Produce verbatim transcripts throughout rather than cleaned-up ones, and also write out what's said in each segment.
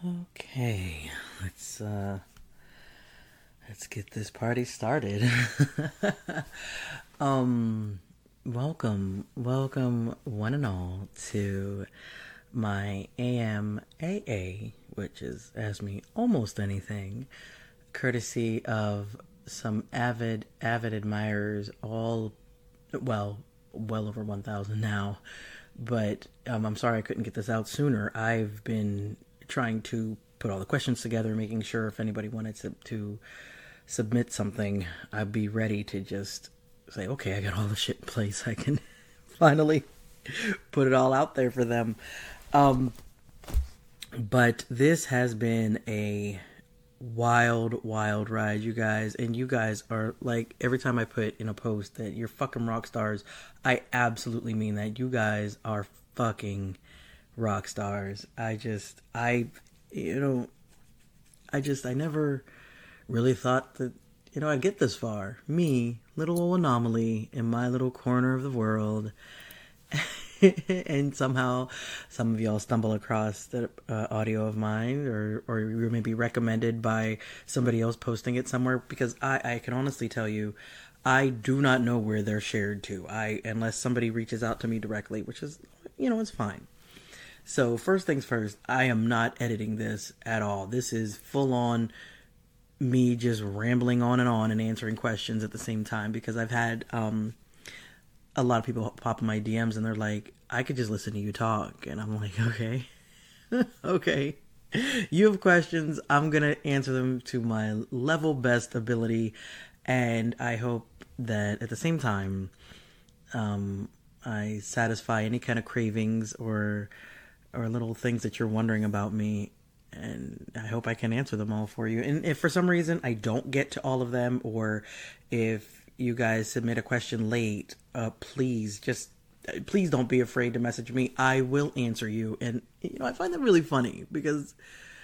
Okay, let's uh let's get this party started. um welcome, welcome one and all to my A M A A, which is Ask Me Almost Anything, courtesy of some avid avid admirers, all well well over one thousand now. But um, I'm sorry I couldn't get this out sooner. I've been trying to put all the questions together, making sure if anybody wanted to, to submit something, I'd be ready to just say, okay, I got all the shit in place. I can finally put it all out there for them. Um, but this has been a wild, wild ride, you guys. And you guys are like, every time I put in a post that you're fucking rock stars, I absolutely mean that. You guys are fucking rock stars. I just, I, you know, I just, I never really thought that, you know, I'd get this far. Me, little old anomaly in my little corner of the world. And somehow some of y'all stumble across the uh, audio of mine, or or you may be recommended by somebody else posting it somewhere, because I, I can honestly tell you, I do not know where they're shared to. I unless somebody reaches out to me directly, which is, you know, it's fine. So first things first, I am not editing this at all. This is full on me just rambling on and on and answering questions at the same time, because I've had um a lot of people pop in my D Ms and they're like, I could just listen to you talk. And I'm like, okay, okay. You have questions. I'm going to answer them to my level best ability. And I hope that at the same time, um, I satisfy any kind of cravings or, or little things that you're wondering about me. And I hope I can answer them all for you. And if for some reason I don't get to all of them, or if you guys submit a question late, uh, please just please don't be afraid to message me. I will answer you. And you know, I find that really funny, because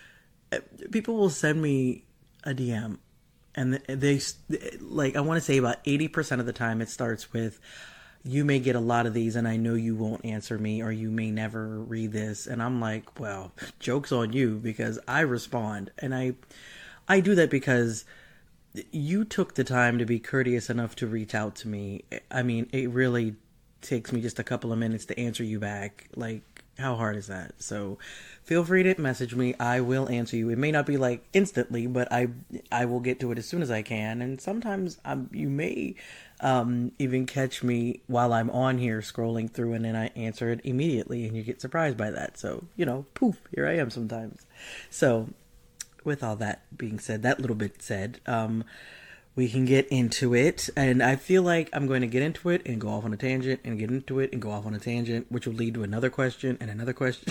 people will send me a D M and they, like, I want to say about eighty percent of the time it starts with, you may get a lot of these and I know you won't answer me, or you may never read this. And I'm like, well, joke's on you, because I respond. And I I do that because you took the time to be courteous enough to reach out to me. I mean, it really takes me just a couple of minutes to answer you back. Like, how hard is that? So feel free to message me. I will answer you. It may not be like instantly, but I I will get to it as soon as I can. And sometimes um, you may um, even catch me while I'm on here scrolling through, and then I answer it immediately, and you get surprised by that. So, you know, poof, here I am sometimes. So with all that being said, that little bit said, um, we can get into it. And I feel like I'm going to get into it and go off on a tangent, and get into it and go off on a tangent, which will lead to another question and another question.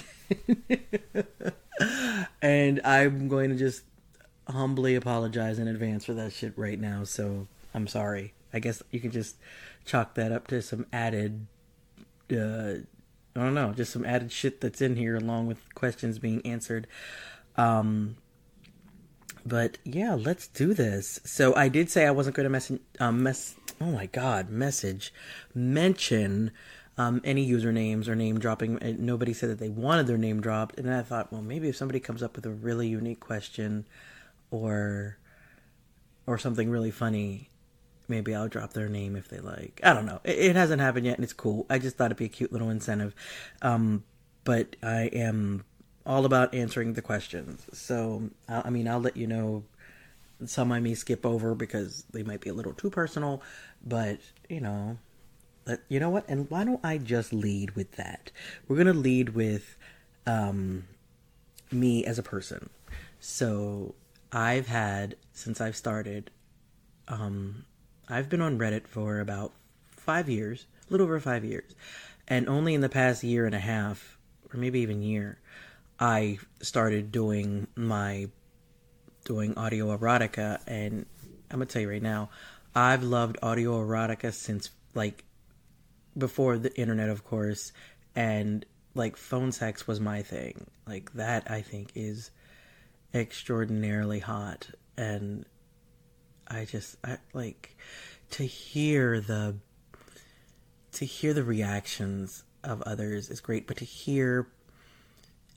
And I'm going to just humbly apologize in advance for that shit right now. So I'm sorry. I guess you can just chalk that up to some added, uh, I don't know, just some added shit that's in here along with questions being answered. Um, But yeah, let's do this. So I did say I wasn't going to mess, um, mess. Oh my god, message, mention um, any usernames or name dropping. Nobody said that they wanted their name dropped, and then I thought, well, maybe if somebody comes up with a really unique question, or or something really funny, maybe I'll drop their name if they like. I don't know. It, it hasn't happened yet, and it's cool. I just thought it'd be a cute little incentive. Um, but I am all about answering the questions. So, I mean, I'll let you know some I may skip over because they might be a little too personal, but, you know, let, you know what? And why don't I just lead with that? We're going to lead with um, me as a person. So, I've had, since I've started, um, I've been on Reddit for about five years, a little over five years. And only in the past year and a half, or maybe even year, I started doing my doing audio erotica. And I'm gonna tell you right now, I've loved audio erotica since like before the internet, of course, and like phone sex was my thing. Like that, I think, is extraordinarily hot. And I just I like to hear the to hear the reactions of others is great, but to hear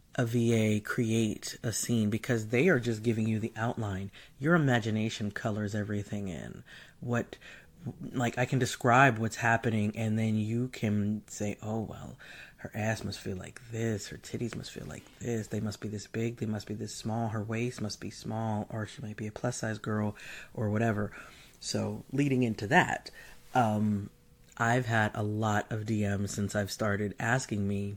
a V A create a scene because they are just giving you the outline. Your imagination colors everything in. What, like, I can describe what's happening, and then you can say, oh, well, her ass must feel like this, her titties must feel like this, they must be this big, they must be this small, her waist must be small, or she might be a plus size girl, or whatever. So, leading into that, um, I've had a lot of D Ms since I've started asking me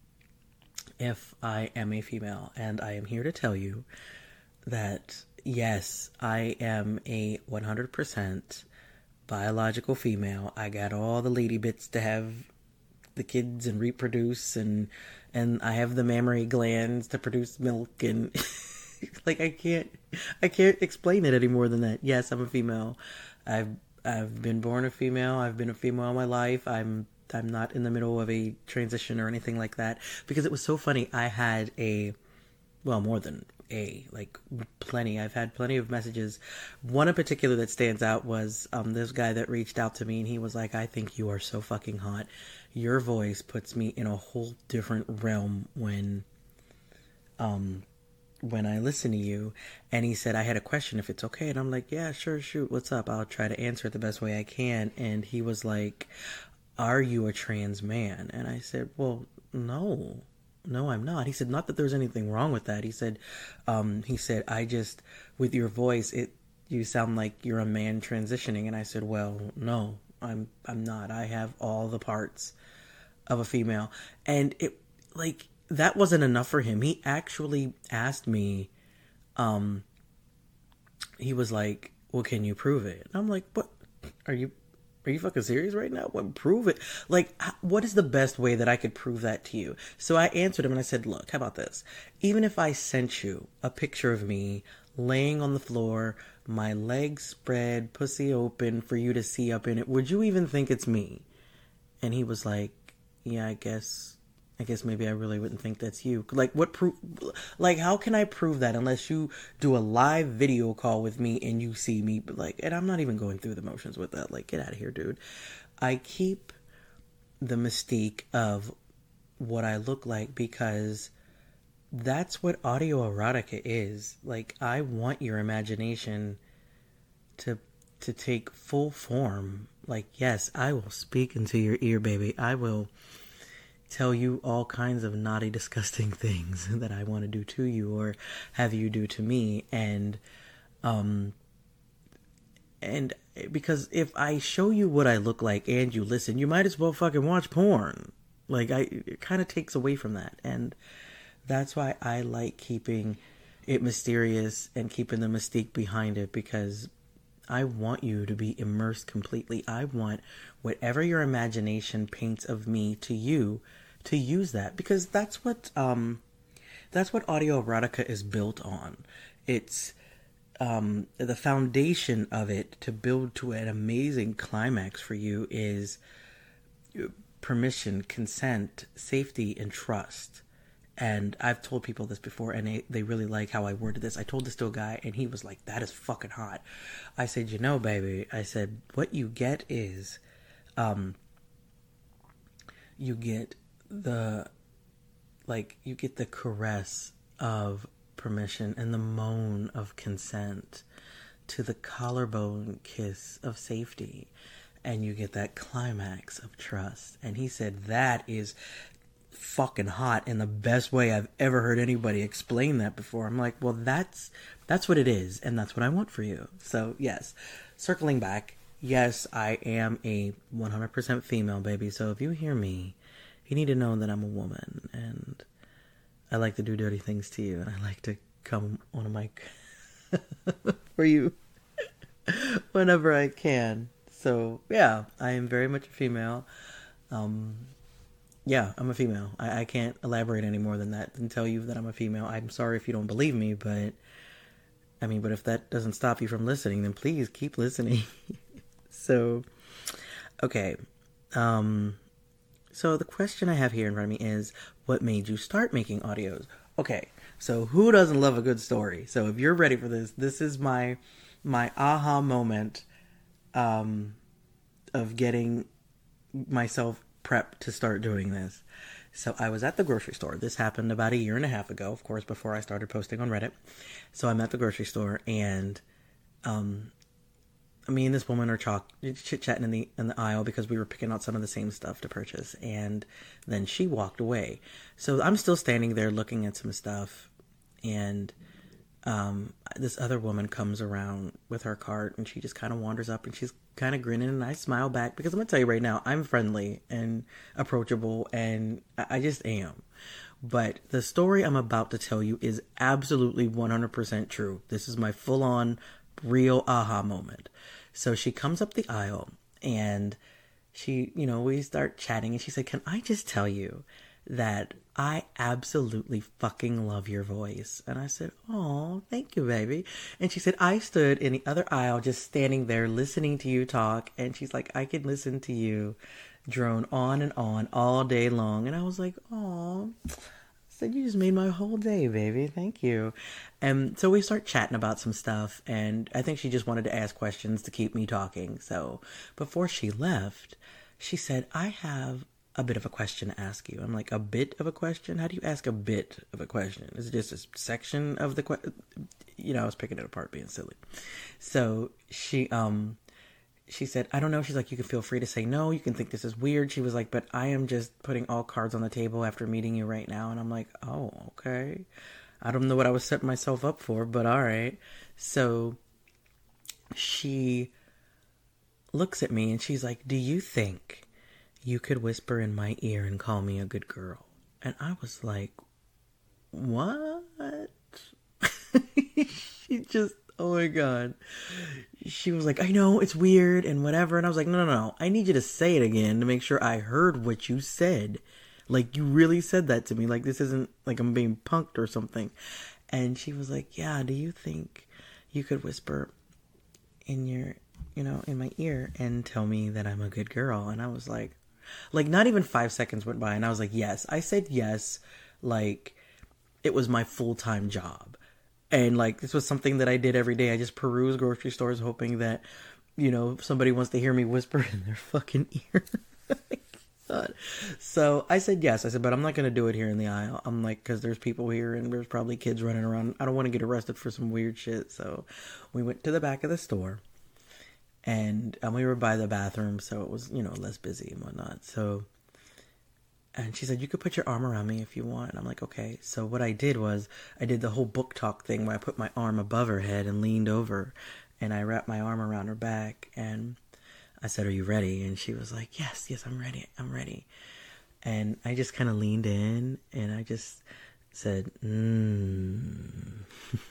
if I am a female, and I am here to tell you that yes, I am a one hundred percent biological female. I got all the lady bits to have the kids and reproduce, and and I have the mammary glands to produce milk, and like I can't I can't explain it any more than that. Yes, I'm a female. I've I've been born a female. I've been a female all my life. I'm I'm not in the middle of a transition or anything like that, because it was so funny. I had a, well, more than a, like plenty. I've had plenty of messages. One in particular that stands out was um, this guy that reached out to me, and he was like, I think you are so fucking hot. Your voice puts me in a whole different realm when, um, when I listen to you. And he said, I had a question, if it's okay. And I'm like, yeah, sure, shoot, what's up? I'll try to answer it the best way I can. And he was like, are you a trans man? And I said, well, no, no, I'm not. He said, not that there's anything wrong with that. He said, um, he said, I just, with your voice, it, you sound like you're a man transitioning. And I said, well, no, I'm, I'm not. I have all the parts of a female. And it, like, that wasn't enough for him. He actually asked me, um, he was like, well, can you prove it? And I'm like, what, are you, Are you fucking serious right now? What, prove it? Like, what is the best way that I could prove that to you? So I answered him and I said, look, how about this? Even if I sent you a picture of me laying on the floor, my legs spread, pussy open for you to see up in it, would you even think it's me? And he was like, yeah, I guess, I guess maybe I really wouldn't think that's you. Like, what proof, like, how can I prove that unless you do a live video call with me and you see me, like, and I'm not even going through the motions with that. Like, get out of here, dude. I keep the mystique of what I look like because that's what audio erotica is. Like, I want your imagination to, to take full form. Like, yes, I will speak into your ear, baby. I will tell you all kinds of naughty, disgusting things that I want to do to you or have you do to me. And, um, and because if I show you what I look like and you listen, you might as well fucking watch porn. Like, I, it kind of takes away from that. And that's why I like keeping it mysterious and keeping the mystique behind it, because I want you to be immersed completely. I want whatever your imagination paints of me to you to use that, because that's what um that's what audio erotica is built on. It's um the foundation of it to build to an amazing climax for you is permission, consent, safety, and trust. And I've told people this before, and they, they really like how I worded this. I told this to a guy, and he was like, that is fucking hot. I said, you know, baby, I said, what you get is, um, you get the, like, you get the caress of permission and the moan of consent to the collarbone kiss of safety. And you get that climax of trust. And he said, that is fucking hot in the best way I've ever heard anybody explain that before. I'm like, well, that's that's what it is, and that's what I want for you. So yes, circling back, yes, I am a one hundred percent female, baby. So if you hear me, you need to know that I'm a woman, and I like to do dirty things to you, and I like to come on a mic for you whenever I can. So yeah, I am very much a female. Um, Yeah, I'm a female. I, I can't elaborate any more than that and tell you that I'm a female. I'm sorry if you don't believe me, but I mean, but if that doesn't stop you from listening, then please keep listening. So, okay. Um, so the question I have here in front of me is, what made you start making audios? Okay, so who doesn't love a good story? So if you're ready for this, this is my my aha moment um, of getting myself prepped to start doing this. So I was at the grocery store. This happened about a year and a half ago, of course, before I started posting on Reddit. So I'm at the grocery store, and um, me and this woman are chalk chit chatting in the in the aisle because we were picking out some of the same stuff to purchase, and then she walked away. So I'm still standing there looking at some stuff, and um, this other woman comes around with her cart, and she just kind of wanders up, and she's kind of grinning, and I smile back because I'm gonna tell you right now, I'm friendly and approachable, and I, I just am. But the story I'm about to tell you is absolutely one hundred percent true. This is my full-on real aha moment. So she comes up the aisle, and she, you know, we start chatting, and she said, "Can I just tell you that I absolutely fucking love your voice?" And I said, "Oh, thank you, baby." And she said, "I stood in the other aisle just standing there listening to you talk." And she's like, "I could listen to you drone on and on all day long." And I was like, "Oh." Said, "You just made my whole day, baby. Thank you." And so we start chatting about some stuff, and I think she just wanted to ask questions to keep me talking. So before she left, she said, "I have a bit of a question to ask you." I'm like, "A bit of a question? How do you ask a bit of a question? Is it just a section of the question?" You know, I was picking it apart, being silly. So she, um, she said, "I don't know." She's like, "You can feel free to say no. You can think this is weird." She was like, "But I am just putting all cards on the table after meeting you right now." And I'm like, "Oh, okay. I don't know what I was setting myself up for, but all right." So she looks at me and she's like, "Do you think you could whisper in my ear and call me a good girl?" And I was like, "What?" She just, oh my God. She was like, "I know, it's weird and whatever." And I was like, no, no, no. I need you to say it again to make sure I heard what you said. Like, you really said that to me. Like, this isn't like I'm being punked or something. And she was like, "Yeah, do you think you could whisper in your, you know, in my ear and tell me that I'm a good girl?" And I was like, like, not even five seconds went by. And I was like, yes. I said yes. Like, it was my full-time job. And, like, this was something that I did every day. I just peruse grocery stores hoping that, you know, somebody wants to hear me whisper in their fucking ear. God. So I said yes. I said, "But I'm not going to do it here in the aisle." I'm like, because there's people here and there's probably kids running around. I don't want to get arrested for some weird shit. So we went to the back of the store. And um, we were by the bathroom, so it was, you know, less busy and whatnot. So, and she said, "You could put your arm around me if you want." And I'm like, "Okay." So what I did was, I did the whole book talk thing where I put my arm above her head and leaned over, and I wrapped my arm around her back, and I said, "Are you ready?" And she was like, "Yes, yes, I'm ready, I'm ready." And I just kind of leaned in, and I just said, "Mmm,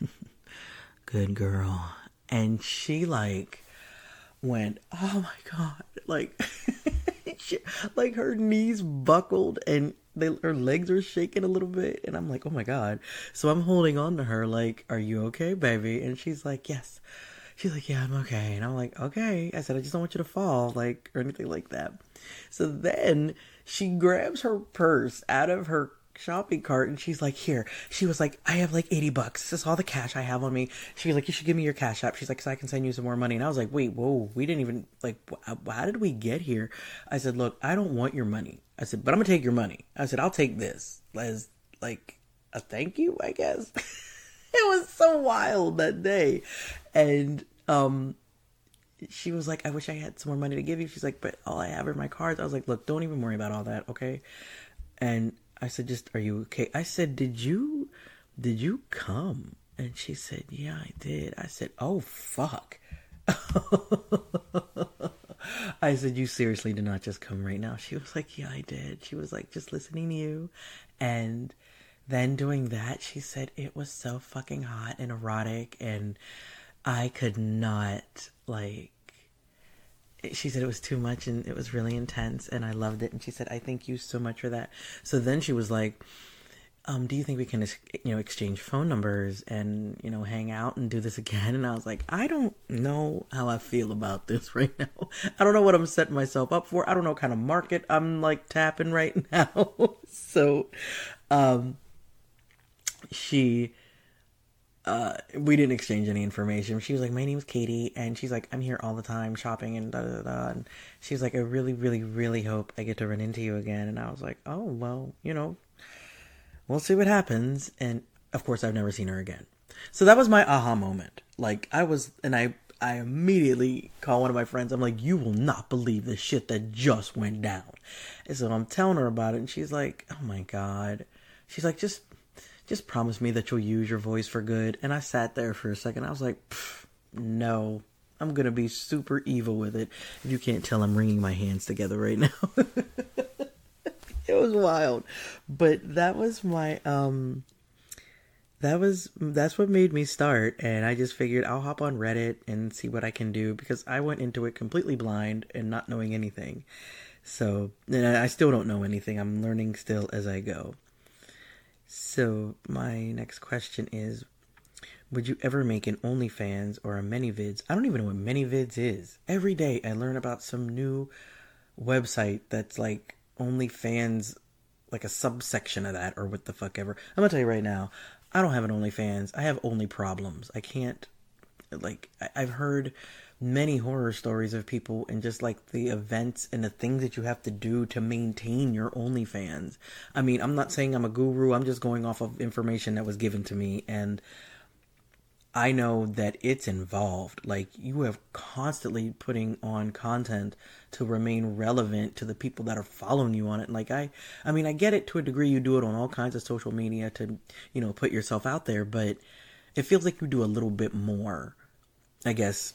good girl." And she, like, went, "Oh my God," like, she, like her knees buckled and they, her legs were shaking a little bit, and I'm like, "Oh my God." So I'm holding on to her like, "Are you okay, baby?" And she's like, "Yes." She's like, "Yeah, I'm okay." And I'm like, "Okay." I said, "I just don't want you to fall, like, or anything like that." So then she grabs her purse out of her shopping cart, and she's like, "Here." She was like, "I have like eighty bucks. This is all the cash I have on me." She was like, "You should give me your cash app." She's like, "So I can send you some more money." And I was like, "Wait, whoa, we didn't even, like, how did we get here?" I said, "Look, I don't want your money." I said, "But I'm gonna take your money." I said, "I'll take this as, like, a thank you, I guess." It was so wild that day. And um she was like, "I wish I had some more money to give you." She's like, "But all I have are my cards." I was like, "Look, don't even worry about all that, okay?" And I said, "Just, are you okay?" I said, did you, did you come?" And she said, "Yeah, I did." I said, "Oh, fuck." I said, "You seriously did not just come right now?" She was like, "Yeah, I did." She was like, "Just listening to you." And then doing that, she said, it was so fucking hot and erotic, and I could not, like, she said it was too much and it was really intense and I loved it. And she said, "I thank you so much for that." So then she was like, um, "Do you think we can, you know, exchange phone numbers and, you know, hang out and do this again?" And I was like, I don't know how I feel about this right now. I don't know what I'm setting myself up for. I don't know what kind of market I'm, like, tapping right now. So, um, she, uh, we didn't exchange any information. She was like, my name's Katie, and she's like, I'm here all the time shopping and da da da. And she's like, I really, really, really hope I get to run into you again. And I was like, oh, well, you know, we'll see what happens. And of course, I've never seen her again. So that was my aha moment. Like, I was, and I, I immediately call one of my friends. I'm like, you will not believe the shit that just went down. And so I'm telling her about it, and she's like, oh my God. She's like, just, just promise me that you'll use your voice for good. And I sat there for a second. I was like, no, I'm going to be super evil with it. If you can't tell, I'm wringing my hands together right now. It was wild. But that was my, um... That was, that's what made me start, and I just figured I'll hop on Reddit and see what I can do, because I went into it completely blind and not knowing anything. So, and I still don't know anything. I'm learning still as I go. So, my next question is, would you ever make an OnlyFans or a ManyVids? I don't even know what ManyVids is. Every day I learn about some new website that's like OnlyFans, like a subsection of that, or what the fuck ever. I'm gonna tell you right now, I don't have an OnlyFans. I have only problems. I can't, like, I've heard many horror stories of people and just, like, the events and the things that you have to do to maintain your OnlyFans. I mean, I'm not saying I'm a guru. I'm just going off of information that was given to me, and I know that it's involved. Like, you have constantly putting on content to remain relevant to the people that are following you on it. Like, I, I mean, I get it to a degree. You do it on all kinds of social media to, you know, put yourself out there, but it feels like you do a little bit more, I guess,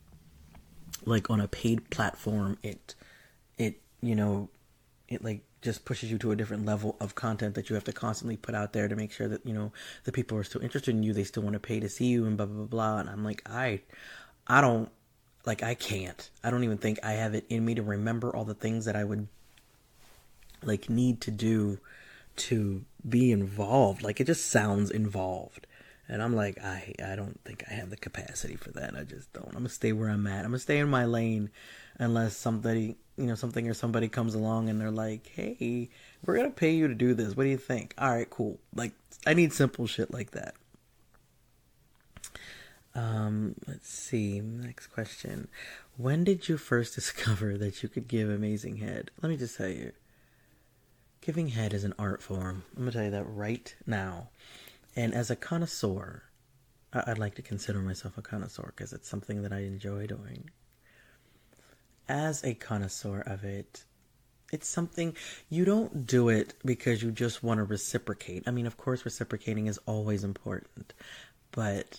like on a paid platform. It, it, you know, it like just pushes you to a different level of content that you have to constantly put out there to make sure that, you know, the people are still interested in you. They still want to pay to see you and blah, blah, blah, blah. And I'm like, I, I don't, like, I can't. I don't even think I have it in me to remember all the things that I would, like, need to do to be involved. Like, it just sounds involved. And I'm like, I, I don't think I have the capacity for that. I just don't. I'm going to stay where I'm at. I'm going to stay in my lane unless somebody, you know, something or somebody comes along and they're like, hey, we're going to pay you to do this. What do you think? All right, cool. Like, I need simple shit like that. Um, let's see. Next question. When did you first discover that you could give amazing head? Let me just tell you. Giving head is an art form. I'm going to tell you that right now. And as a connoisseur, I'd like to consider myself a connoisseur because it's something that I enjoy doing. As a connoisseur of it, it's something, you don't do it because you just want to reciprocate. I mean, of course, reciprocating is always important, but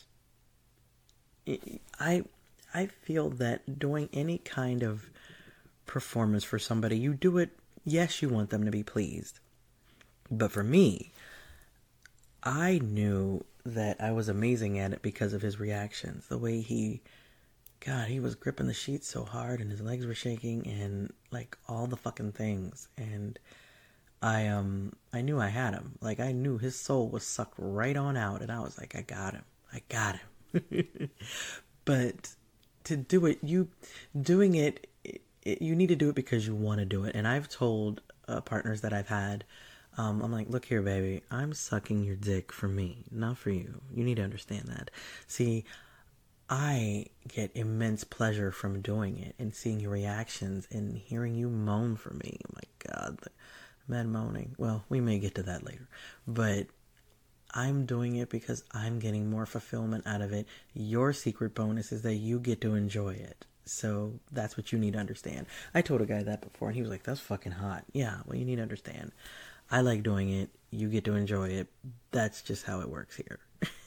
I I feel that doing any kind of performance for somebody, you do it, yes, you want them to be pleased. But for me, I knew that I was amazing at it because of his reactions. The way he, God, he was gripping the sheets so hard and his legs were shaking and like all the fucking things. And I um I knew I had him. Like, I knew his soul was sucked right on out, and I was like, I got him. I got him. But to do it, you doing it, it, it, you need to do it because you want to do it. And I've told uh, partners that I've had, um, I'm like, look here, baby, I'm sucking your dick for me, not for you. You need to understand that. See, I get immense pleasure from doing it and seeing your reactions and hearing you moan for me. Oh my God, the man moaning. Well, we may get to that later, but I'm doing it because I'm getting more fulfillment out of it. Your secret bonus is that you get to enjoy it. So that's what you need to understand. I told a guy that before, and he was like, that's fucking hot. Yeah, well, you need to understand. I like doing it. You get to enjoy it. That's just how it works here.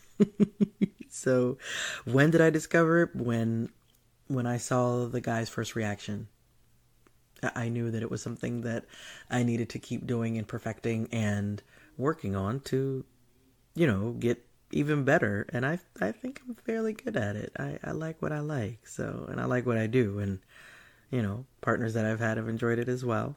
So when did I discover it? When, when I saw the guy's first reaction. I knew that it was something that I needed to keep doing and perfecting and working on to, you know, get even better. And I I think I'm fairly good at it. I, I like what I like. So, and I like what I do. And, you know, partners that I've had have enjoyed it as well.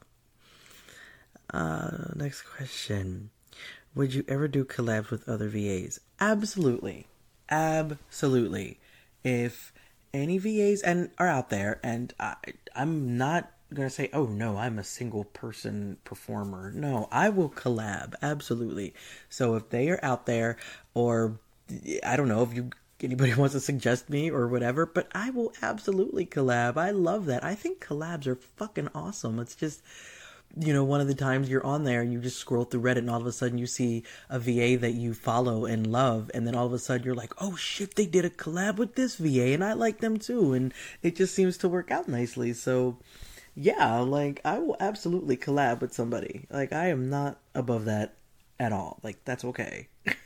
Uh, next question. Would you ever do collabs with other V As? Absolutely. Absolutely. If any V As and are out there, and I, I'm not going to say, oh no, I'm a single person performer. No, I will collab. Absolutely. So if they are out there, or I don't know if you anybody wants to suggest me or whatever, but I will absolutely collab. I love that. I think collabs are fucking awesome. It's just, you know, one of the times you're on there and you just scroll through Reddit and all of a sudden you see a V A that you follow and love, and then all of a sudden you're like, oh shit, they did a collab with this V A and I like them too, and it just seems to work out nicely. So yeah, like I will absolutely collab with somebody. Like I am not above that at all. Like that's okay.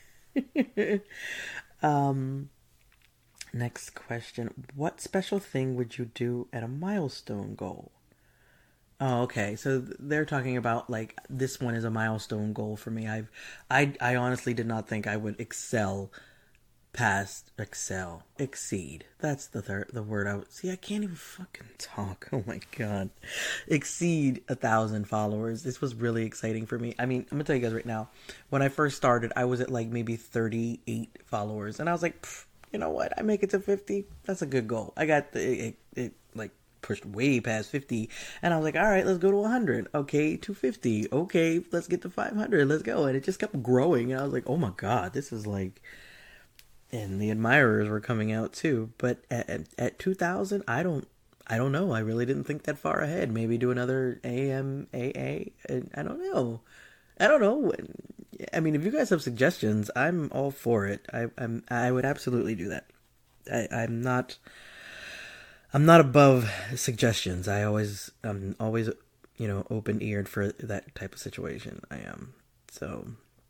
um Next question. What special thing would you do at a milestone goal? Oh, okay. So they're talking about like this one is a milestone goal for me. I've I I honestly did not think I would excel past excel exceed. That's the third the word I would see. I can't even fucking talk. Oh my god. Exceed a thousand followers. This was really exciting for me. I mean, I'm gonna tell you guys right now. When I first started, I was at like maybe thirty-eight followers, and I was like, pfft, you know what? I make it to fifty. That's a good goal. I got the, it, it like pushed way past fifty, and I was like, all right, let's go to one hundred. Okay, two fifty. Okay, let's get to five hundred. Let's go. And it just kept growing, and I was like, oh my god, this is like, and the admirers were coming out too. But at at, at two thousand, I don't. I don't know. I really didn't think that far ahead. Maybe do another A M A A. I don't know. I don't know. I mean, if you guys have suggestions, I'm all for it. I I'm I would absolutely do that. I, I'm not I'm not above suggestions. I always I'm always you know open eared for that type of situation. I am. So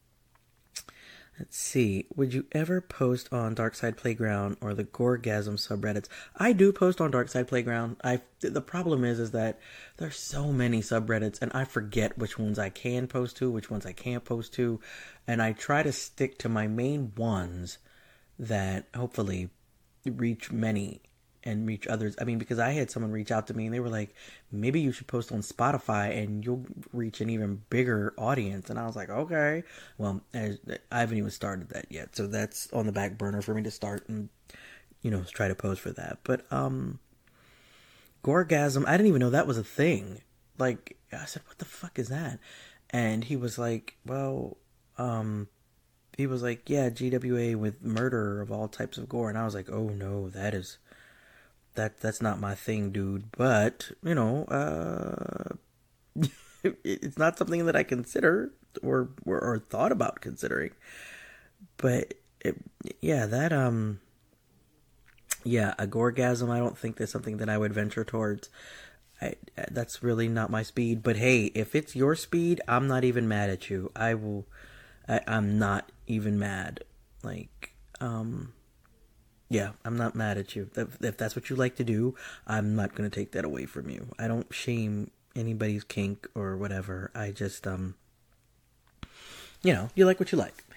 let's see. Would you ever post on Darkside Playground or the Gorgasm subreddits? I do post on Darkside Playground. I the problem is is that there's so many subreddits, and I forget which ones I can post to, which ones I can't post to, and I try to stick to my main ones that hopefully reach many and reach others. I mean, because I had someone reach out to me and they were like, maybe you should post on Spotify and you'll reach an even bigger audience. And I was like, okay. Well, I haven't even started that yet. So that's on the back burner for me to start and, you know, try to post for that. But, um, Gorgasm, I didn't even know that was a thing. Like, I said, what the fuck is that? And he was like, well, um, he was like, yeah, G W A with murder of all types of gore. And I was like, oh no, that is... That that's not my thing, dude. But you know, uh, it's not something that I consider or, or or thought about considering. But it, yeah, that um, yeah, a gorgasm. I don't think that's something that I would venture towards. I, that's really not my speed. But hey, if it's your speed, I'm not even mad at you. I will. I, I'm not even mad. Like um. Yeah, I'm not mad at you. If, if that's what you like to do, I'm not going to take that away from you. I don't shame anybody's kink or whatever. I just, um, you know, you like what you like.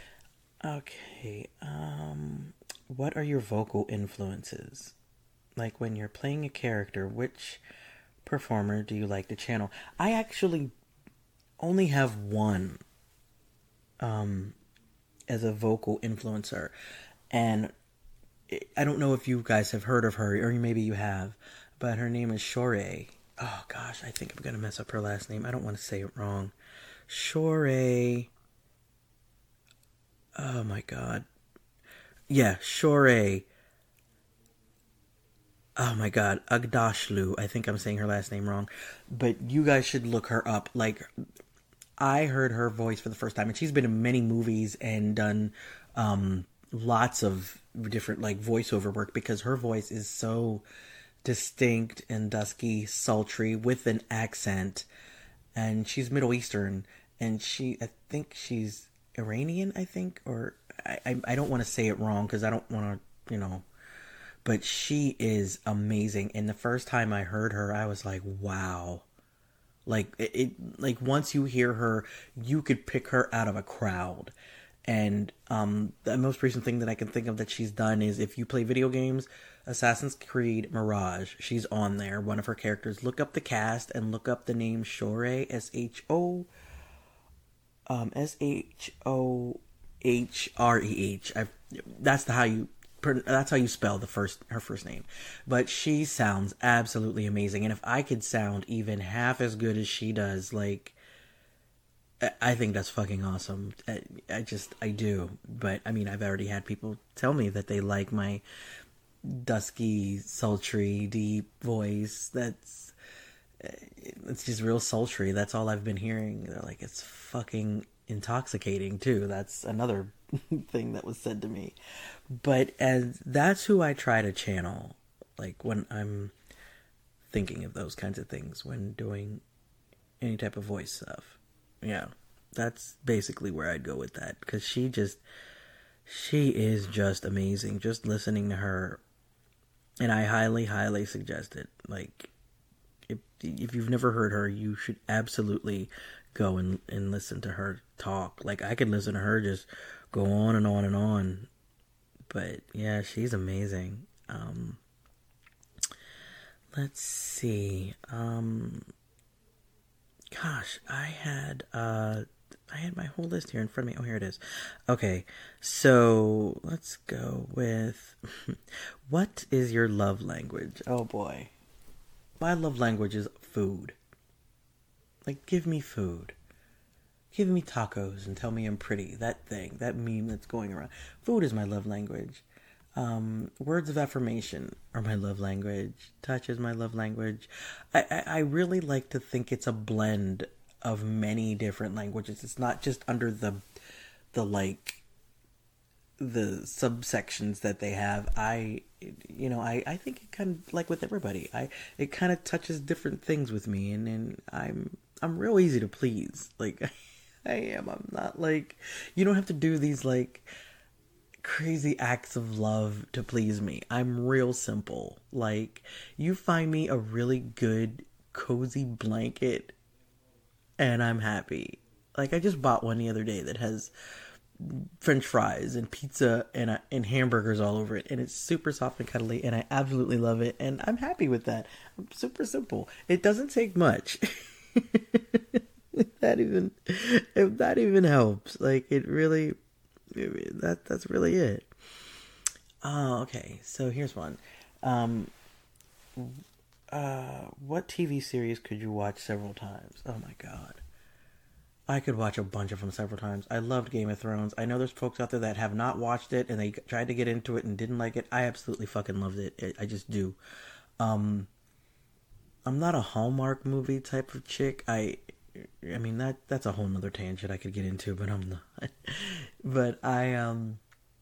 Okay, um, what are your vocal influences? Like when you're playing a character, which performer do you like to channel? I actually only have one, um, as a vocal influencer, and I don't know if you guys have heard of her, or maybe you have, but her name is Shorei. Oh gosh, I think I'm gonna mess up her last name. I don't want to say it wrong. Shorei. Oh my god. Yeah, Shorei. Oh my god, Agdashlu. I think I'm saying her last name wrong, but you guys should look her up. Like, I heard her voice for the first time, and she's been in many movies and done um, lots of different like voiceover work because her voice is so distinct and dusky, sultry with an accent, and she's Middle Eastern, and she I think she's Iranian, I think, or I I, I don't want to say it wrong because I don't want to, you know, but she is amazing. And the first time I heard her, I was like, wow. Like it, it like once you hear her, you could pick her out of a crowd. And um, the most recent thing that I can think of that she's done is if you play video games, Assassin's Creed Mirage, she's on there, one of her characters. Look up the cast and look up the name Shorei, S H O, um, S H O H R E H. That's the how you that's how you spell the first her first name. But she sounds absolutely amazing, and if I could sound even half as good as she does, like I think that's fucking awesome. I, I just, I do. But, I mean, I've already had people tell me that they like my dusky, sultry, deep voice. That's, it's just real sultry. That's all I've been hearing. They're like, it's fucking intoxicating, too. That's another thing that was said to me. But as that's who I try to channel, like, when I'm thinking of those kinds of things, when doing any type of voice stuff. Yeah, that's basically where I'd go with that, because she just, she is just amazing. Just listening to her, and I highly, highly suggest it. Like, if if you've never heard her, you should absolutely go and, and listen to her talk. Like, I could listen to her just go on and on and on. But, yeah, she's amazing. Um, let's see. Um... Gosh, I had uh, I had my whole list here in front of me. Oh, here it is. Okay, so let's go with what is your love language? Oh boy, my love language is food. Like, give me food. Give me tacos and tell me I'm pretty. That thing, that meme that's going around. Food is my love language. Um, words of affirmation are my love language. Touch is my love language. I, I, I really like to think it's a blend of many different languages. It's not just under the, the like, the subsections that they have. I, you know, I, I think it kind of, like with everybody, I, it kind of touches different things with me, and, and I'm, I'm real easy to please. Like, I am. I'm not like, you don't have to do these, like, crazy acts of love to please me. I'm real simple. Like, you find me a really good cozy blanket and I'm happy. Like, I just bought one the other day that has French fries and pizza and uh, and hamburgers all over it, and it's super soft and cuddly, and I absolutely love it, and I'm happy with that. I'm super simple. It doesn't take much. if that even if that even helps. Like, it really That that's really it. Oh, okay. So here's one. Um, uh, what T V series could you watch several times? Oh my god, I could watch a bunch of them several times. I loved Game of Thrones. I know there's folks out there that have not watched it and they tried to get into it and didn't like it. I absolutely fucking loved it. I just do. Um, I'm not a Hallmark movie type of chick. I I mean, that that's a whole nother tangent I could get into, but I'm not. But I, um...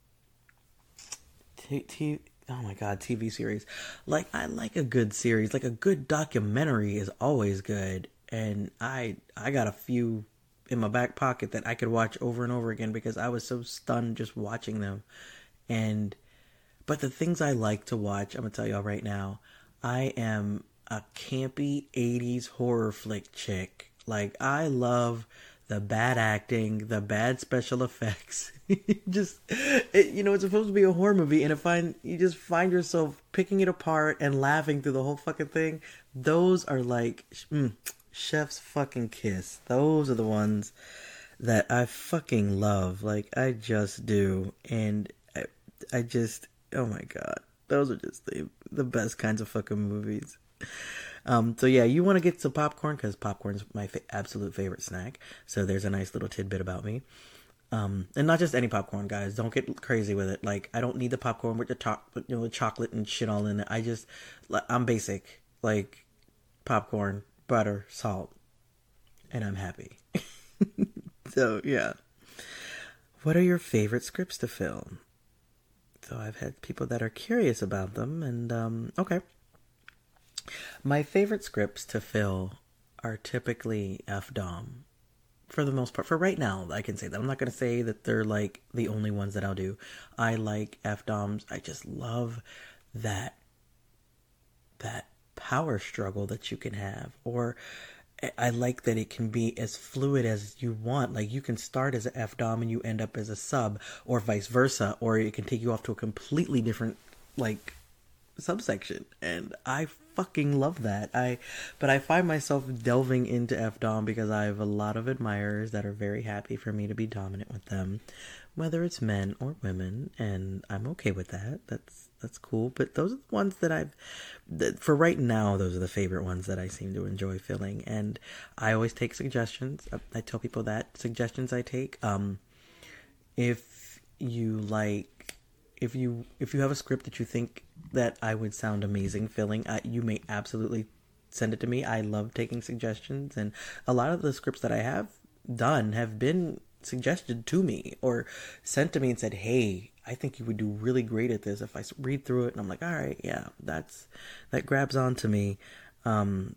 T- t- oh my god, T V series. Like, I like a good series. Like, a good documentary is always good. And I I got a few in my back pocket that I could watch over and over again because I was so stunned just watching them. And... But the things I like to watch, I'm gonna tell y'all right now, I am a campy eighties horror flick chick. Like, I love the bad acting, the bad special effects. just, it, you know, it's supposed to be a horror movie, and if I, you just find yourself picking it apart and laughing through the whole fucking thing, those are like, mm, chef's fucking kiss. Those are the ones that I fucking love. Like, I just do. And I, I just, oh my god. Those are just the, the best kinds of fucking movies. Um, so yeah, you want to get some popcorn, because popcorn's my fa- absolute favorite snack. So there's a nice little tidbit about me. Um, and not just any popcorn, guys. Don't get crazy with it. Like, I don't need the popcorn with the top, you know, with chocolate and shit all in it. I just, I'm basic. Like, popcorn, butter, salt, and I'm happy. So yeah. What are your favorite scripts to film? So I've had people that are curious about them, and um, okay. My favorite scripts to fill are typically F D O M. For the most part. For right now, I can say that. I'm not going to say that they're, like, the only ones that I'll do. I like F D O Ms. I just love that, that power struggle that you can have. Or I like that it can be as fluid as you want. Like, you can start as an F D O M and you end up as a sub, or vice versa. Or it can take you off to a completely different, like, subsection, and I fucking love that. I but I find myself delving into F D O M because I have a lot of admirers that are very happy for me to be dominant with them, whether it's men or women, and I'm okay with that. That's that's cool. But those are the ones that I've, that for right now, those are the favorite ones that I seem to enjoy filling. And I always take suggestions. I, I tell people that suggestions I take. Um, if you like, if you if you have a script that you think that I would sound amazing filling, uh, you may absolutely send it to me. I love taking suggestions, and a lot of the scripts that I have done have been suggested to me or sent to me and said, hey, I think you would do really great at this. If I read through it and I'm like, all right, yeah, that's that grabs onto me. Um,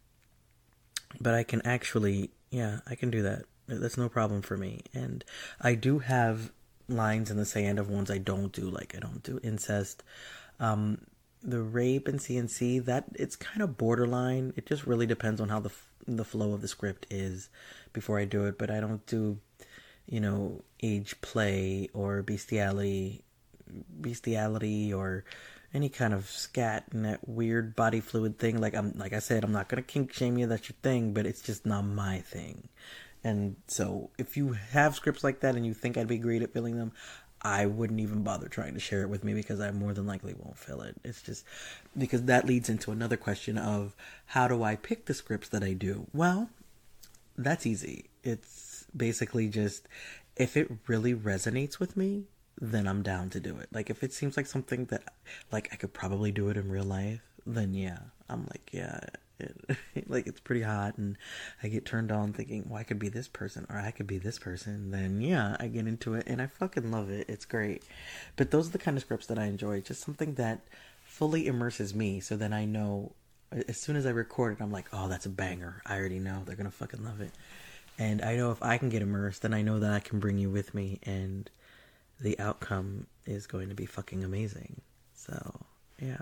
but I can actually, yeah, I can do that. That's no problem for me. And I do have lines in the sand of ones I don't do, like I don't do incest. Um, the rape and C N C, that it's kind of borderline. It just really depends on how the the flow of the script is before I do it. But I don't do, you know, age play or bestiality, bestiality or any kind of scat and that weird body fluid thing. Like I'm, like I said, I'm not gonna kink shame you. That's your thing, but it's just not my thing. And so, if you have scripts like that and you think I'd be great at filling them, I wouldn't even bother trying to share it with me because I more than likely won't fill it. It's just because that leads into another question of how do I pick the scripts that I do? Well, that's easy. It's basically just if it really resonates with me, then I'm down to do it. Like if it seems like something that like I could probably do it in real life, then yeah, I'm like, yeah, it, like it's pretty hot and I get turned on thinking, well, I could be this person or I could be this person. Then yeah, I get into it and I fucking love it. It's great. But those are the kind of scripts that I enjoy. Just something that fully immerses me so then I know as soon as I record it, I'm like, oh, that's a banger. I already know they're gonna fucking love it. And I know if I can get immersed, then I know that I can bring you with me and the outcome is going to be fucking amazing. So, yeah.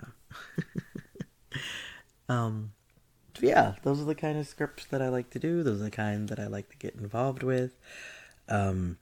um, so yeah, those are the kind of scripts that I like to do. Those are the kind that I like to get involved with. Um,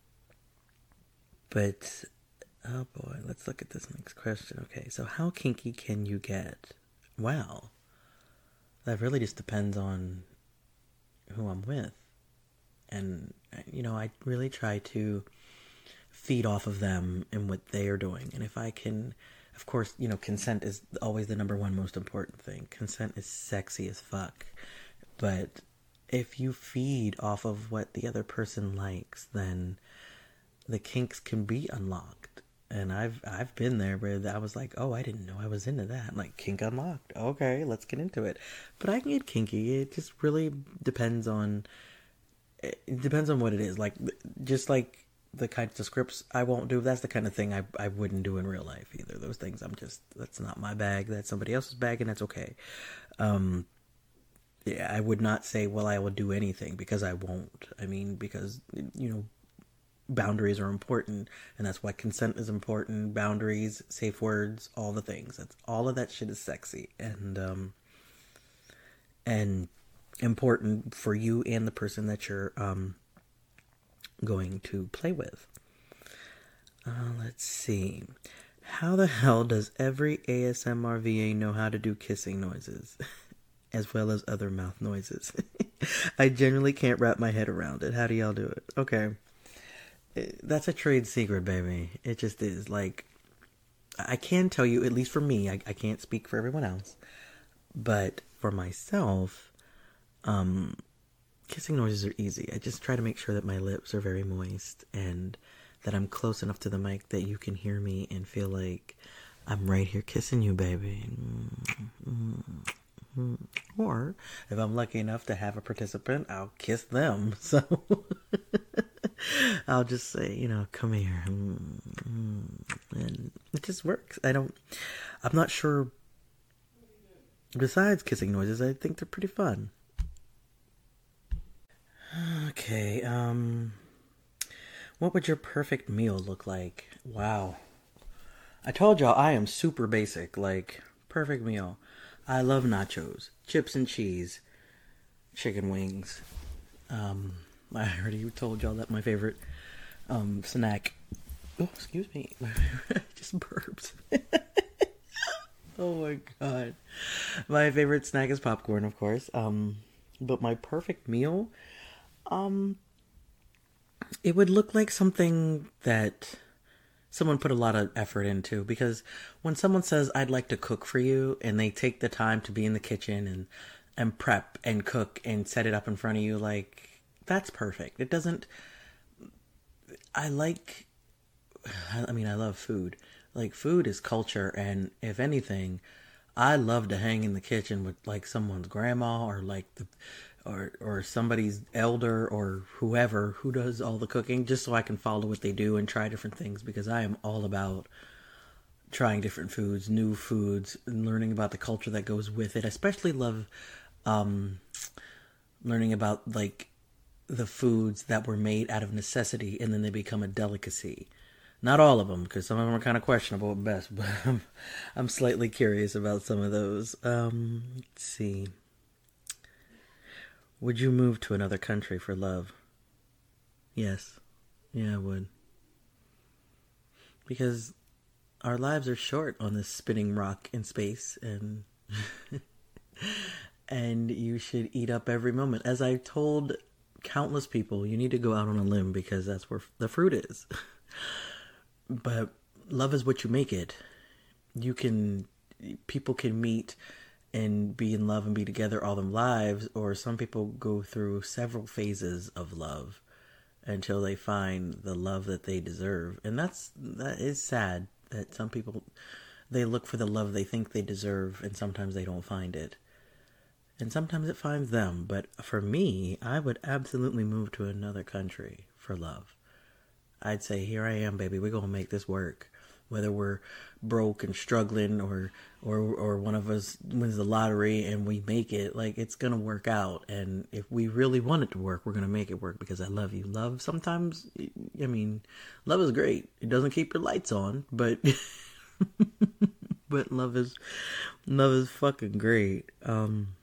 but, oh boy, let's look at this next question. Okay, so how kinky can you get? Well, that really just depends on who I'm with. And, you know, I really try to feed off of them and what they are doing. And if I can, of course, you know, consent is always the number one most important thing. Consent is sexy as fuck. But if you feed off of what the other person likes, then the kinks can be unlocked. And I've I've been there where I was like, oh, I didn't know I was into that. I'm like, kink unlocked. Okay, let's get into it. But I can get kinky. It just really depends on, it depends on what it is. Like, just like the kinds of scripts I won't do, that's the kind of thing I, I wouldn't do in real life either. Those things I'm just, that's not my bag. That's somebody else's bag, and that's okay. Um, yeah, I would not say, well, I will do anything, because I won't. I mean, because, you know, boundaries are important, and that's why consent is important. Boundaries, safe words, all the things. That's all of that shit is sexy and um and important for you and the person that you're um going to play with. Uh, let's see. How the hell does every A S M R V A know how to do kissing noises? As well as other mouth noises. I generally can't wrap my head around it. How do y'all do it? Okay. That's a trade secret, baby. It just is. Like, I can tell you, at least for me, I, I can't speak for everyone else, but for myself, um, kissing noises are easy. I just try to make sure that my lips are very moist and that I'm close enough to the mic that you can hear me and feel like I'm right here kissing you, baby. Or if I'm lucky enough to have a participant, I'll kiss them. So I'll just say, you know, come here. And it just works. I don't, I'm not sure. Besides kissing noises, I think they're pretty fun. Okay, um, what would your perfect meal look like? Wow. I told y'all I am super basic, like, perfect meal. I love nachos, chips and cheese, chicken wings. Um, I already told y'all that my favorite, um, snack, oh, excuse me, I just burped. Oh my god. My favorite snack is popcorn, of course, um, but my perfect meal, Um, It would look like something that someone put a lot of effort into, because when someone says I'd like to cook for you and they take the time to be in the kitchen and and prep and cook and set it up in front of you, like, that's perfect. It doesn't I like I mean, I love food. Like, food is culture, and if anything, I love to hang in the kitchen with like someone's grandma, or like the or or somebody's elder, or whoever who does all the cooking, just so I can follow what they do and try different things, because I am all about trying different foods, new foods, and learning about the culture that goes with it. I especially love um, learning about like the foods that were made out of necessity and then they become a delicacy. Not all of them, because some of them are kind of questionable at best, but I'm, I'm slightly curious about some of those. Um, let's see. Would you move to another country for love? Yes. Yeah, I would. Because our lives are short on this spinning rock in space, and and you should eat up every moment. As I told countless people, you need to go out on a limb, because that's where the fruit is. But love is what you make it. You can, people can meet and be in love and be together all their lives, or some people go through several phases of love until they find the love that they deserve. And that's, that is sad, that some people, they look for the love they think they deserve, and sometimes they don't find it. And sometimes it finds them. But for me, I would absolutely move to another country for love. I'd say, here I am, baby. We're going to make this work. Whether we're broke and struggling, or, or, or one of us wins the lottery and we make it, like, it's going to work out. And if we really want it to work, we're going to make it work, because I love you. Love, sometimes, I mean, love is great. It doesn't keep your lights on, but, but love is, love is fucking great. Um,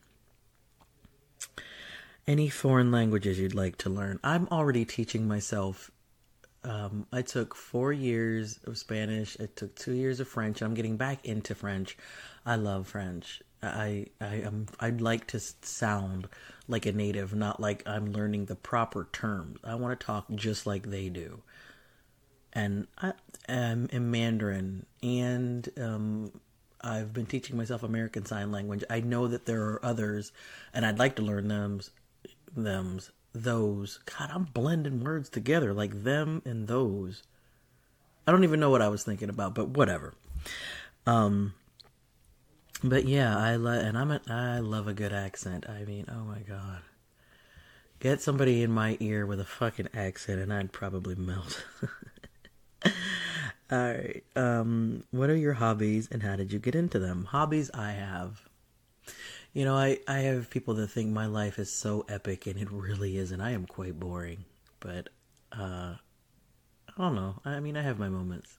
any foreign languages you'd like to learn? I'm already teaching myself. Um, I took four years of Spanish. I took two years of French. I'm getting back into French. I love French. I I am. I'd like to sound like a native, not like I'm learning the proper terms. I want to talk just like they do. And I am in Mandarin, and um, I've been teaching myself American Sign Language. I know that there are others, and I'd like to learn them. Them's. Those. God, I'm blending words together, like them and those. I don't even know what I was thinking about, but whatever. Um, but yeah, I love, and I'm a, I love a good accent. I mean, oh my god, get somebody in my ear with a fucking accent, and I'd probably melt. All right. Um, what are your hobbies, and how did you get into them? Hobbies I have. You know, I, I have people that think my life is so epic, and it really isn't. I am quite boring. But, uh, I don't know. I mean, I have my moments.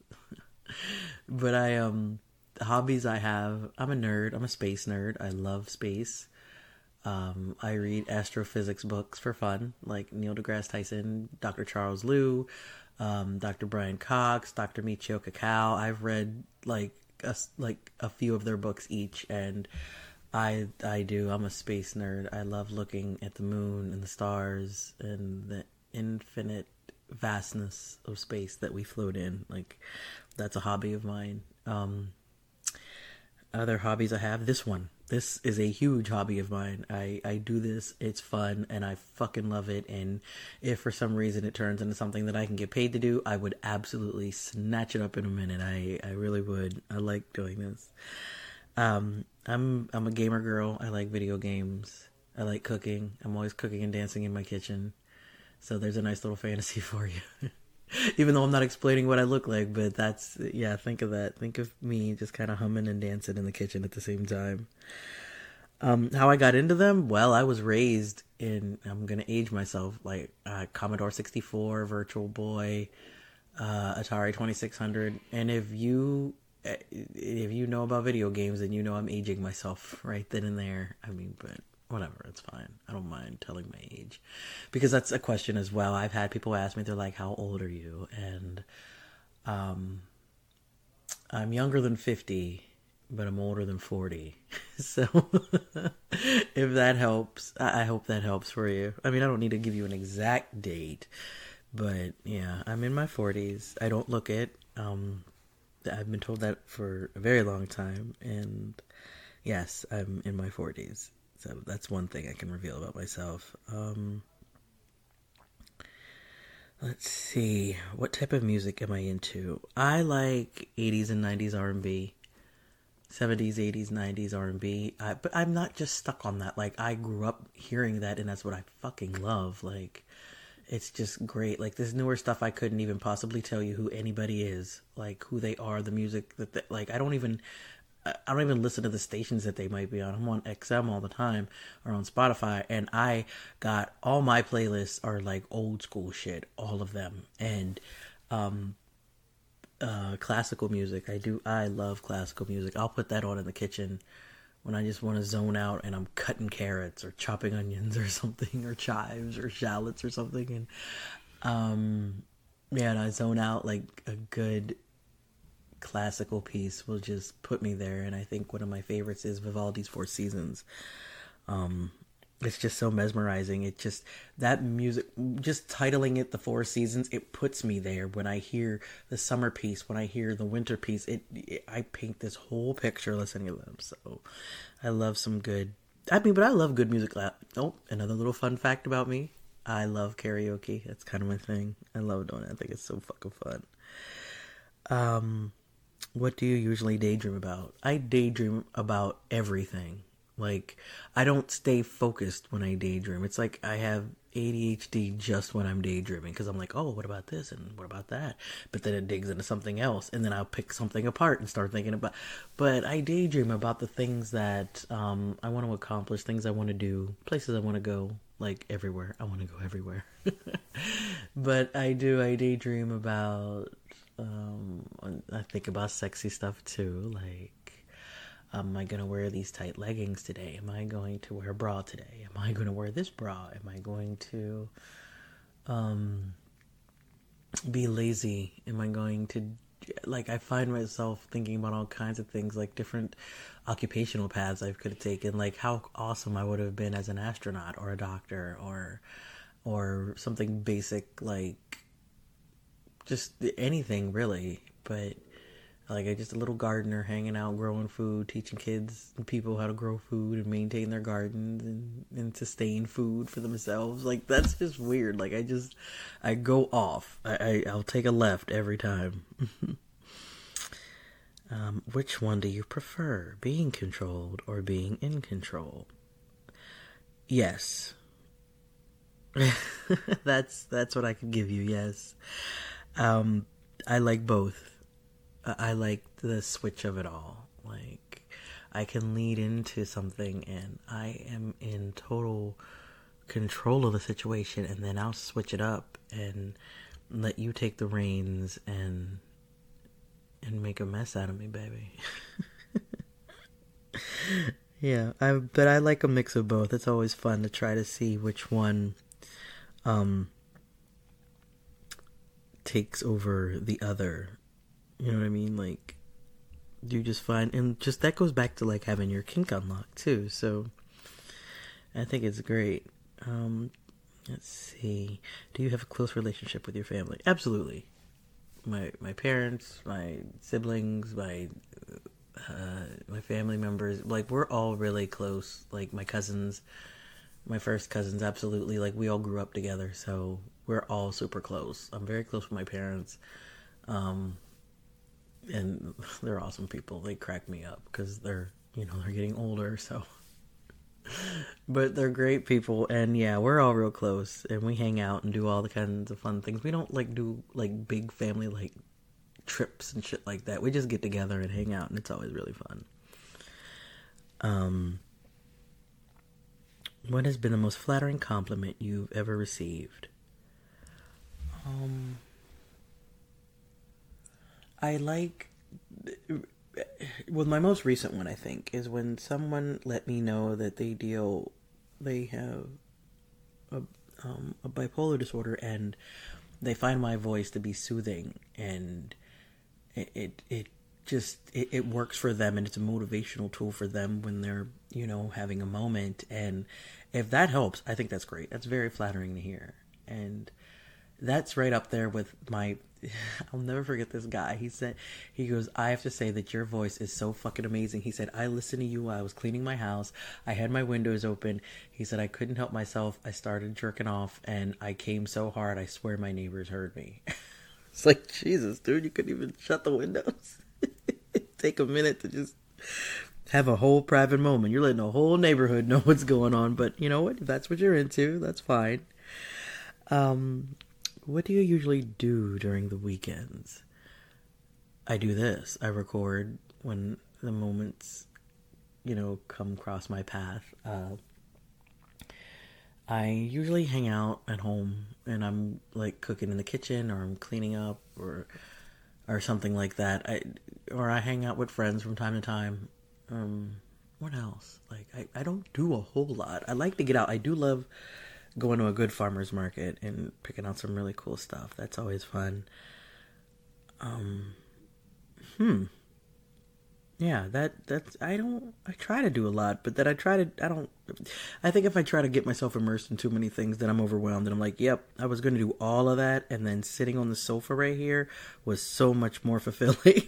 But I, um, the hobbies I have, I'm a nerd. I'm a space nerd. I love space. Um, I read astrophysics books for fun, like Neil deGrasse Tyson, Doctor Charles Liu, um, Doctor Brian Cox, Doctor Michio Kaku. I've read, like, a, like, a few of their books each, and I I do. I'm a space nerd. I love looking at the moon and the stars and the infinite vastness of space that we float in. Like, that's a hobby of mine. Um, other hobbies I have, this one. This is a huge hobby of mine. I, I do this. It's fun, and I fucking love it. And if for some reason it turns into something that I can get paid to do, I would absolutely snatch it up in a minute. I, I really would. I like doing this. Um, I'm I'm a gamer girl. I like video games. I like cooking. I'm always cooking and dancing in my kitchen. So there's a nice little fantasy for you. Even though I'm not explaining what I look like, but that's, yeah, think of that. Think of me just kind of humming and dancing in the kitchen at the same time. Um, how I got into them? Well, I was raised in, I'm going to age myself, like uh, Commodore sixty-four, Virtual Boy, uh, Atari twenty-six hundred. And if you if you know about video games, then you know I'm aging myself right then and there. I mean, but whatever, it's fine. I don't mind telling my age, because that's a question as well. I've had people ask me, they're like, how old are you? And um, I'm younger than fifty, but I'm older than forty. So if that helps, I hope that helps for you. I mean, I don't need to give you an exact date, But yeah, I'm in my forties. I don't look it. Um, I've been told that for a very long time, and yes, I'm in my forties. So that's one thing I can reveal about myself. Um, let's see, what type of music am I into? I like eighties and nineties R and B, seventies, eighties, nineties R and B. I, but I'm not just stuck on that. Like I grew up hearing that, and that's what I fucking love. Like it's just great. Like this newer stuff, I couldn't even possibly tell you who anybody is, like who they are, the music that they, like I don't even I don't even listen to the stations that they might be on. I'm on X M all the time or on Spotify, and I got all my playlists are like old school shit, all of them, and um, uh, classical music. I do. I love classical music. I'll put that on in the kitchen when I just want to zone out and I'm cutting carrots or chopping onions or something, or chives or shallots or something, and um, yeah, and I zone out. Like a good classical piece will just put me there. And I think one of my favorites is Vivaldi's Four Seasons. Um, it's just so mesmerizing. It just, that music, just titling it The Four Seasons, it puts me there. When I hear the summer piece, when I hear the winter piece, it, it I paint this whole picture listening to them. So I love some good, I mean, but I love good music. Oh, another little fun fact about me. I love karaoke. That's kind of my thing. I love doing it. I think it's so fucking fun. Um, what do you usually daydream about? I daydream about everything. Like, I don't stay focused when I daydream. It's like I have A D H D just when I'm daydreaming, because I'm like, oh, what about this and what about that? But then it digs into something else, and then I'll pick something apart and start thinking about. But I daydream about the things that um, I want to accomplish, things I want to do, places I want to go, like everywhere. I want to go everywhere. But I do, I daydream about, um, I think about sexy stuff too, like, am I going to wear these tight leggings today? Am I going to wear a bra today? Am I going to wear this bra? Am I going to um, be lazy? Am I going to, like, I find myself thinking about all kinds of things, like different occupational paths I could have taken, like how awesome I would have been as an astronaut or a doctor, or or something basic, like just anything really. But like I just a little gardener hanging out, growing food, teaching kids and people how to grow food and maintain their gardens and, and sustain food for themselves. Like that's just weird. Like I just I go off. I, I I'll take a left every time. um, which one do you prefer, being controlled or being in control? Yes. that's that's what I could give you. Yes. Um, I like both. I like the switch of it all. Like, I can lead into something and I am in total control of the situation, and then I'll switch it up and let you take the reins and and make a mess out of me, baby. Yeah, I but I like a mix of both. It's always fun to try to see which one um takes over the other. You know what I mean? Like, you just find, and just that goes back to like having your kink unlocked too. So I think it's great. Um, let's see. Do you have a close relationship with your family? Absolutely. My my parents, my siblings, my uh, my family members. Like we're all really close. Like my cousins, my first cousins. Absolutely. Like we all grew up together, so we're all super close. I'm very close with my parents. Um. And they're awesome people. They crack me up because they're, you know, they're getting older, so. But they're great people, and yeah, we're all real close, and we hang out and do all the kinds of fun things. We don't, like, do, like, big family, like, trips and shit like that. We just get together and hang out, and it's always really fun. Um, what has been the most flattering compliment you've ever received? Um... I like, well, my most recent one, I think, is when someone let me know that they deal, they have a, um, a bipolar disorder, and they find my voice to be soothing, and it, it, it just, it, it works for them, and it's a motivational tool for them when they're, you know, having a moment, and if that helps, I think that's great. That's very flattering to hear, and that's right up there with my. I'll never forget this guy. He said, he goes, I have to say that your voice is so fucking amazing. He said, I listened to you while I was cleaning my house. I had my windows open. He said, I couldn't help myself. I started jerking off and I came so hard. I swear my neighbors heard me. It's like, Jesus, dude, you couldn't even shut the windows. Take a minute to just have a whole private moment. You're letting the whole neighborhood know what's going on. But you know what? If that's what you're into, that's fine. Um... What do you usually do during the weekends? I do this. I record when the moments, you know, come across my path. Uh, I usually hang out at home and I'm like cooking in the kitchen or I'm cleaning up or or something like that. I or I hang out with friends from time to time. Um, what else? Like I, I don't do a whole lot. I like to get out. I do love going to a good farmer's market and picking out some really cool stuff. That's always fun. Um, hmm. Yeah, that, that's, I don't, I try to do a lot, but then I try to, I don't, I think if I try to get myself immersed in too many things, then I'm overwhelmed and I'm like, yep, I was going to do all of that. And then sitting on the sofa right here was so much more fulfilling.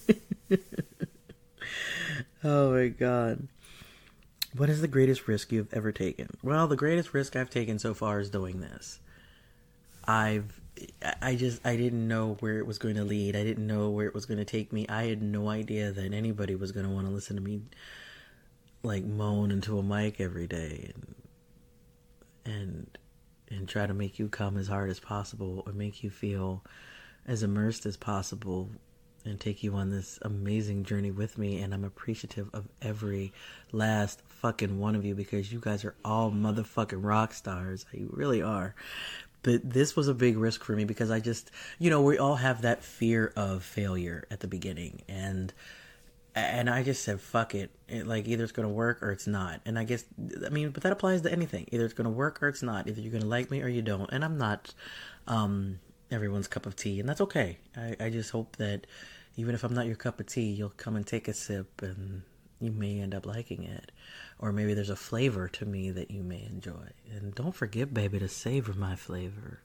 Oh my God. What is the greatest risk you've ever taken? Well, the greatest risk I've taken so far is doing this. I've, I just, I didn't know where it was going to lead. I didn't know where it was going to take me. I had no idea that anybody was going to want to listen to me, like, moan into a mic every day and, and, and try to make you come as hard as possible or make you feel as immersed as possible and take you on this amazing journey with me. And I'm appreciative of every last fucking one of you because you guys are all motherfucking rock stars. You really are. But this was a big risk for me because I just, you know, we all have that fear of failure at the beginning. And and I just said, fuck it. it like, either it's going to work or it's not. And I guess, I mean, but that applies to anything. Either it's going to work or it's not. Either you're going to like me or you don't. And I'm not um, everyone's cup of tea. And that's okay. I, I just hope that even if I'm not your cup of tea, you'll come and take a sip and you may end up liking it. Or maybe there's a flavor to me that you may enjoy. And don't forget, baby, to savor my flavor.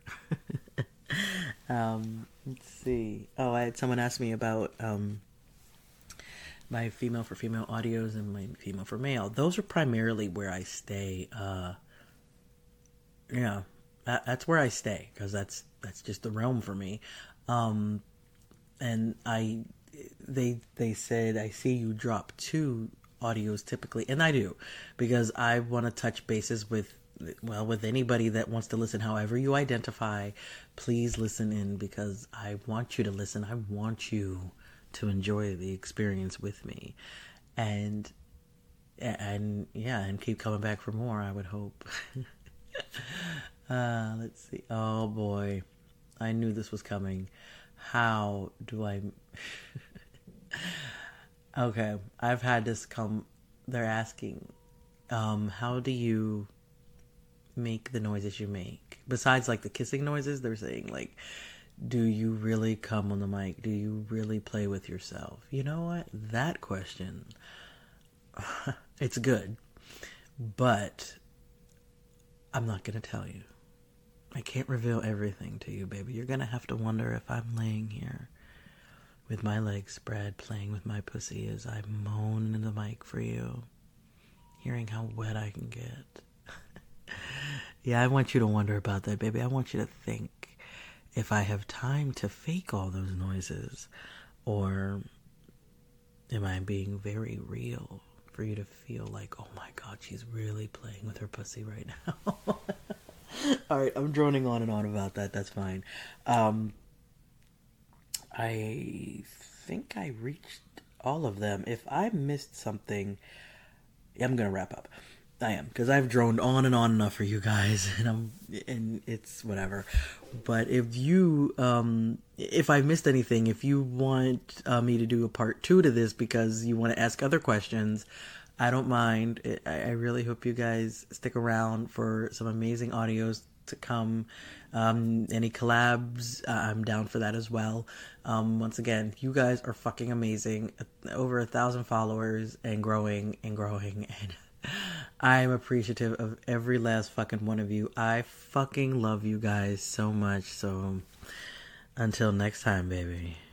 um, let's see. Oh, I had someone ask me about um, my female for female audios and my female for male. Those are primarily where I stay. Uh, yeah, that, that's where I stay because that's that's just the realm for me. Um, and I, they they said, I see you drop two audios typically, and I do, because I want to touch bases with, well, with anybody that wants to listen. However you identify, please listen in because I want you to listen. I want you to enjoy the experience with me, and and yeah, and keep coming back for more. I would hope. uh, let's see. Oh boy, I knew this was coming. How do I? Okay, I've had this come. They're asking, um, how do you make the noises you make? Besides, like, the kissing noises, they're saying, like, do you really come on the mic? Do you really play with yourself? You know what? That question, it's good, but I'm not going to tell you. I can't reveal everything to you, baby. You're going to have to wonder if I'm laying here with my legs spread, playing with my pussy as I moan in the mic for you, hearing how wet I can get. Yeah, I want you to wonder about that, baby. I want you to think if I have time to fake all those noises, or am I being very real for you to feel like, oh my God, she's really playing with her pussy right now. All right, I'm droning on and on about that. That's fine. Um, I think I reached all of them. If I missed something, I'm gonna wrap up. I am, because I've droned on and on enough for you guys, and I'm, and it's whatever. But if you, um, if I missed anything, if you want uh, me to do a part two to this because you want to ask other questions, I don't mind. It, I, I really hope you guys stick around for some amazing audios to come. Um, any collabs, uh, I'm down for that as well. Um, once again, you guys are fucking amazing. Over a thousand followers and growing and growing, and I'm appreciative of every last fucking one of you. I fucking love you guys so much. So until next time, baby.